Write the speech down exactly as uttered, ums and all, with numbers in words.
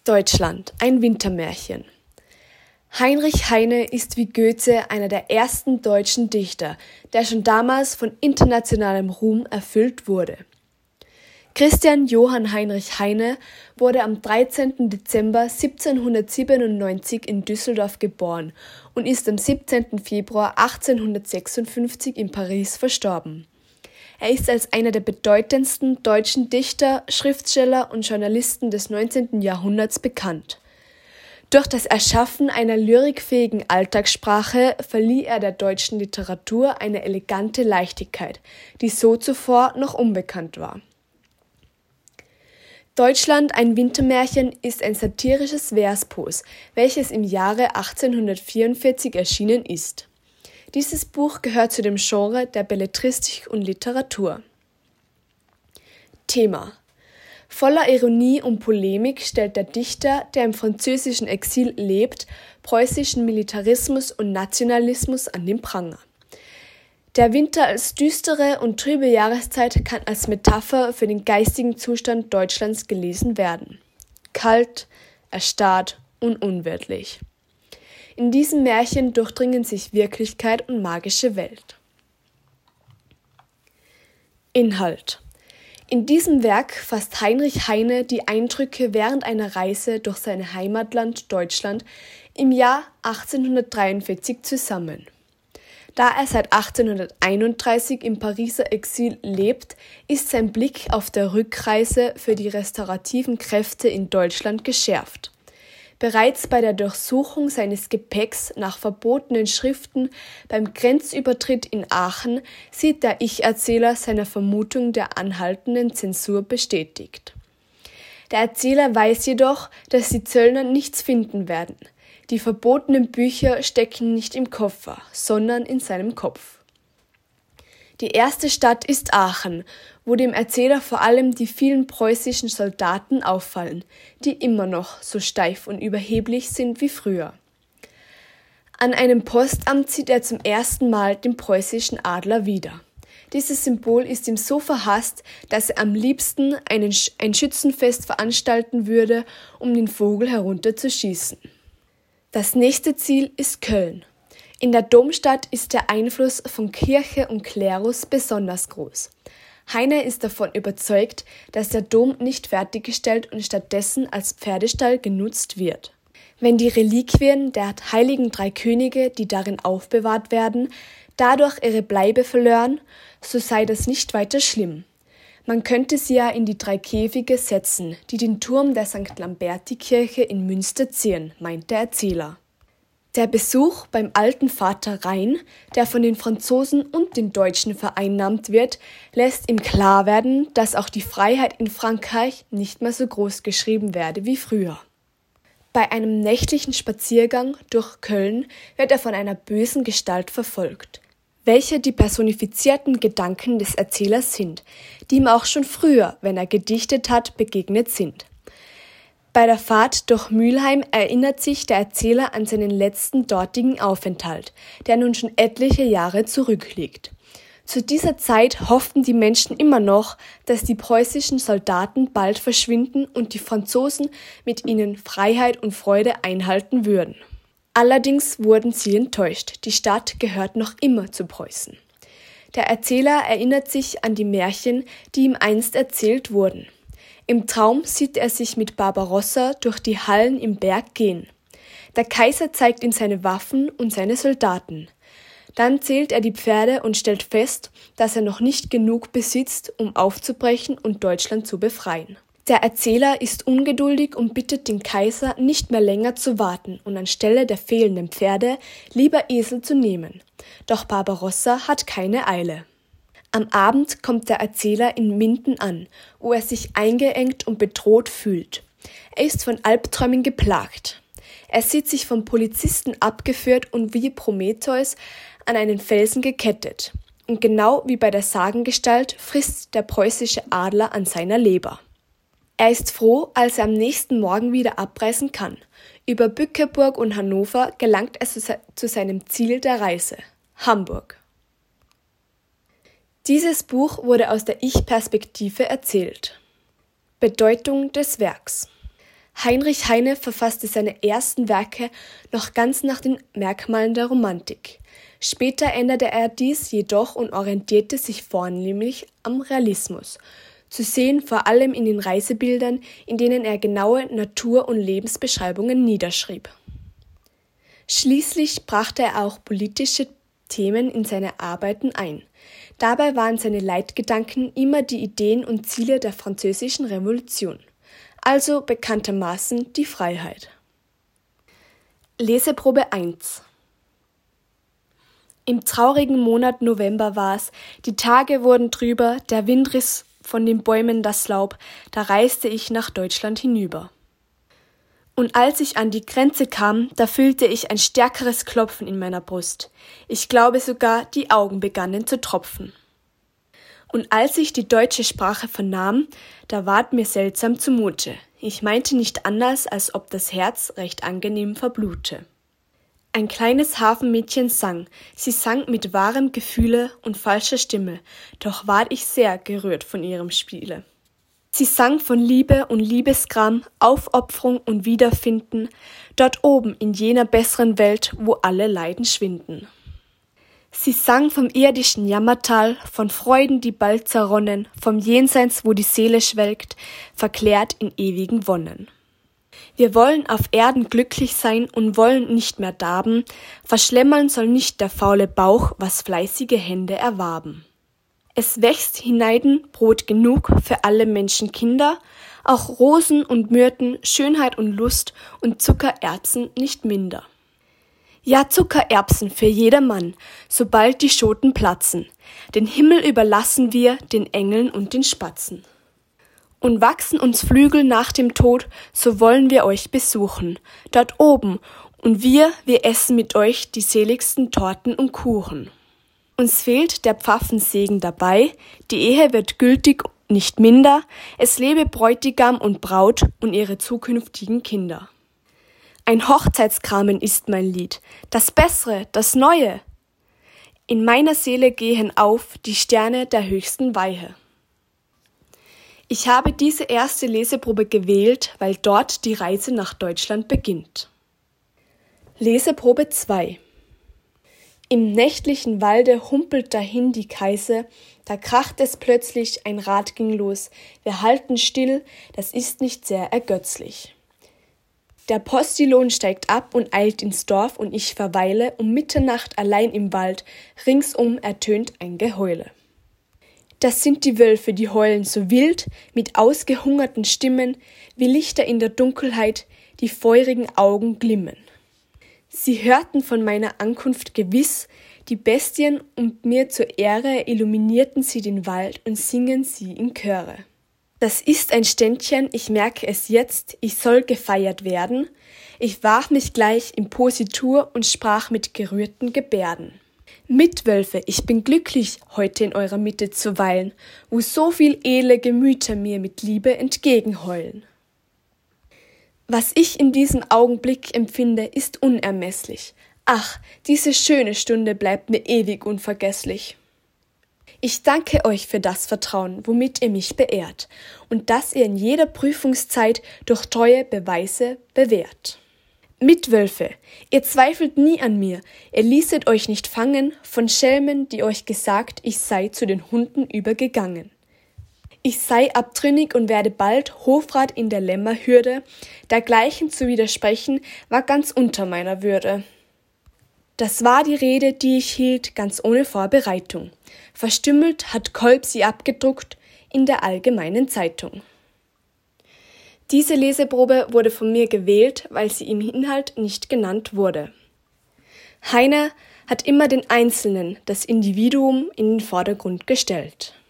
Deutschland, ein Wintermärchen. Heinrich Heine ist wie Goethe einer der ersten deutschen Dichter, der schon damals von internationalem Ruhm erfüllt wurde. Christian Johann Heinrich Heine wurde am dreizehnten Dezember siebzehnhundertsiebenundneunzig in Düsseldorf geboren und ist am siebzehnten Februar achtzehnhundertsechsundfünfzig in Paris verstorben. Er ist als einer der bedeutendsten deutschen Dichter, Schriftsteller und Journalisten des neunzehnten Jahrhunderts bekannt. Durch das Erschaffen einer lyrikfähigen Alltagssprache verlieh er der deutschen Literatur eine elegante Leichtigkeit, die so zuvor noch unbekannt war. Deutschland, ein Wintermärchen ist ein satirisches Verspos, welches im Jahre achtzehnhundertvierundvierzig erschienen ist. Dieses Buch gehört zu dem Genre der Belletristik und Literatur. Thema: Voller Ironie und Polemik stellt der Dichter, der im französischen Exil lebt, preußischen Militarismus und Nationalismus an den Pranger. Der Winter als düstere und trübe Jahreszeit kann als Metapher für den geistigen Zustand Deutschlands gelesen werden. Kalt, erstarrt und unwirtlich. In diesem Märchen durchdringen sich Wirklichkeit und magische Welt. Inhalt: In diesem Werk fasst Heinrich Heine die Eindrücke während einer Reise durch sein Heimatland Deutschland im Jahr achtzehnhundertdreiundvierzig zusammen. Da er seit achtzehnhunderteinunddreißig im Pariser Exil lebt, ist sein Blick auf der Rückreise für die restaurativen Kräfte in Deutschland geschärft. Bereits bei der Durchsuchung seines Gepäcks nach verbotenen Schriften beim Grenzübertritt in Aachen sieht der Ich-Erzähler seine Vermutung der anhaltenden Zensur bestätigt. Der Erzähler weiß jedoch, dass die Zöllner nichts finden werden. Die verbotenen Bücher stecken nicht im Koffer, sondern in seinem Kopf. Die erste Stadt ist Aachen, wo dem Erzähler vor allem die vielen preußischen Soldaten auffallen, die immer noch so steif und überheblich sind wie früher. An einem Postamt sieht er zum ersten Mal den preußischen Adler wieder. Dieses Symbol ist ihm so verhasst, dass er am liebsten einen, ein Schützenfest veranstalten würde, um den Vogel herunterzuschießen. Das nächste Ziel ist Köln. In der Domstadt ist der Einfluss von Kirche und Klerus besonders groß. Heine ist davon überzeugt, dass der Dom nicht fertiggestellt und stattdessen als Pferdestall genutzt wird. Wenn die Reliquien der heiligen drei Könige, die darin aufbewahrt werden, dadurch ihre Bleibe verlören, so sei das nicht weiter schlimm. Man könnte sie ja in die drei Käfige setzen, die den Turm der Sankt Lamberti-Kirche in Münster zieren, meint der Erzähler. Der Besuch beim alten Vater Rhein, der von den Franzosen und den Deutschen vereinnahmt wird, lässt ihm klar werden, dass auch die Freiheit in Frankreich nicht mehr so groß geschrieben werde wie früher. Bei einem nächtlichen Spaziergang durch Köln wird er von einer bösen Gestalt verfolgt, welche die personifizierten Gedanken des Erzählers sind, die ihm auch schon früher, wenn er gedichtet hat, begegnet sind. Bei der Fahrt durch Mülheim erinnert sich der Erzähler an seinen letzten dortigen Aufenthalt, der nun schon etliche Jahre zurückliegt. Zu dieser Zeit hofften die Menschen immer noch, dass die preußischen Soldaten bald verschwinden und die Franzosen mit ihnen Freiheit und Freude einhalten würden. Allerdings wurden sie enttäuscht, die Stadt gehört noch immer zu Preußen. Der Erzähler erinnert sich an die Märchen, die ihm einst erzählt wurden. Im Traum sieht er sich mit Barbarossa durch die Hallen im Berg gehen. Der Kaiser zeigt ihm seine Waffen und seine Soldaten. Dann zählt er die Pferde und stellt fest, dass er noch nicht genug besitzt, um aufzubrechen und Deutschland zu befreien. Der Erzähler ist ungeduldig und bittet den Kaiser, nicht mehr länger zu warten und anstelle der fehlenden Pferde lieber Esel zu nehmen. Doch Barbarossa hat keine Eile. Am Abend kommt der Erzähler in Minden an, wo er sich eingeengt und bedroht fühlt. Er ist von Albträumen geplagt. Er sieht sich vom Polizisten abgeführt und wie Prometheus an einen Felsen gekettet. Und genau wie bei der Sagengestalt frisst der preußische Adler an seiner Leber. Er ist froh, als er am nächsten Morgen wieder abreisen kann. Über Bückeburg und Hannover gelangt er zu, se- zu seinem Ziel der Reise, Hamburg. Dieses Buch wurde aus der Ich-Perspektive erzählt. Bedeutung des Werks: Heinrich Heine verfasste seine ersten Werke noch ganz nach den Merkmalen der Romantik. Später änderte er dies jedoch und orientierte sich vornehmlich am Realismus, zu sehen vor allem in den Reisebildern, in denen er genaue Natur- und Lebensbeschreibungen niederschrieb. Schließlich brachte er auch politische Themen in seine Arbeiten ein. Dabei waren seine Leitgedanken immer die Ideen und Ziele der Französischen Revolution, also bekanntermaßen die Freiheit. Leseprobe eins. Im traurigen Monat November war's, die Tage wurden trüber, der Wind riss von den Bäumen das Laub, da reiste ich nach Deutschland hinüber. Und als ich an die Grenze kam, da fühlte ich ein stärkeres Klopfen in meiner Brust. Ich glaube sogar, die Augen begannen zu tropfen. Und als ich die deutsche Sprache vernahm, da ward mir seltsam zumute. Ich meinte nicht anders, als ob das Herz recht angenehm verblute. Ein kleines Hafenmädchen sang, sie sang mit wahrem Gefühle und falscher Stimme, doch ward ich sehr gerührt von ihrem Spiele. Sie sang von Liebe und Liebesgram, Aufopferung und Wiederfinden, dort oben in jener besseren Welt, wo alle Leiden schwinden. Sie sang vom irdischen Jammertal, von Freuden, die bald zerronnen, vom Jenseits, wo die Seele schwelgt, verklärt in ewigen Wonnen. Wir wollen auf Erden glücklich sein und wollen nicht mehr darben, verschlemmern soll nicht der faule Bauch, was fleißige Hände erwarben. Es wächst hinein Brot genug für alle Menschenkinder, auch Rosen und Myrten, Schönheit und Lust und Zuckererbsen nicht minder. Ja, Zuckererbsen für jedermann, sobald die Schoten platzen, den Himmel überlassen wir den Engeln und den Spatzen. Und wachsen uns Flügel nach dem Tod, so wollen wir euch besuchen, dort oben, und wir, wir essen mit euch die seligsten Torten und Kuchen. Uns fehlt der Pfaffensegen dabei, die Ehe wird gültig, nicht minder, es lebe Bräutigam und Braut und ihre zukünftigen Kinder. Ein Hochzeitskramen ist mein Lied, das Bessere, das Neue. In meiner Seele gehen auf die Sterne der höchsten Weihe. Ich habe diese erste Leseprobe gewählt, weil dort die Reise nach Deutschland beginnt. Leseprobe zwei. Im nächtlichen Walde humpelt dahin die Geiße, da kracht es plötzlich, ein Rad ging los. Wir halten still, das ist nicht sehr ergötzlich. Der Postilon steigt ab und eilt ins Dorf und ich verweile um Mitternacht allein im Wald, ringsum ertönt ein Geheule. Das sind die Wölfe, die heulen so wild, mit ausgehungerten Stimmen, wie Lichter in der Dunkelheit, die feurigen Augen glimmen. Sie hörten von meiner Ankunft gewiss, die Bestien, und mir zur Ehre illuminierten sie den Wald und singen sie in Chöre. Das ist ein Ständchen, ich merke es jetzt, ich soll gefeiert werden. Ich warf mich gleich in Positur und sprach mit gerührten Gebärden. Mitwölfe, ich bin glücklich, heute in eurer Mitte zu weilen, wo so viel edle Gemüter mir mit Liebe entgegenheulen. Was ich in diesem Augenblick empfinde, ist unermesslich. Ach, diese schöne Stunde bleibt mir ewig unvergesslich. Ich danke euch für das Vertrauen, womit ihr mich beehrt, und dass ihr in jeder Prüfungszeit durch treue Beweise bewährt. Mitwölfe, ihr zweifelt nie an mir, ihr ließet euch nicht fangen von Schelmen, die euch gesagt, ich sei zu den Hunden übergegangen. Ich sei abtrünnig und werde bald Hofrat in der Lämmerhürde, dergleichen zu widersprechen, war ganz unter meiner Würde. Das war die Rede, die ich hielt, ganz ohne Vorbereitung. Verstümmelt hat Kolb sie abgedruckt in der Allgemeinen Zeitung. Diese Leseprobe wurde von mir gewählt, weil sie im Inhalt nicht genannt wurde. Heine hat immer den Einzelnen, das Individuum, in den Vordergrund gestellt.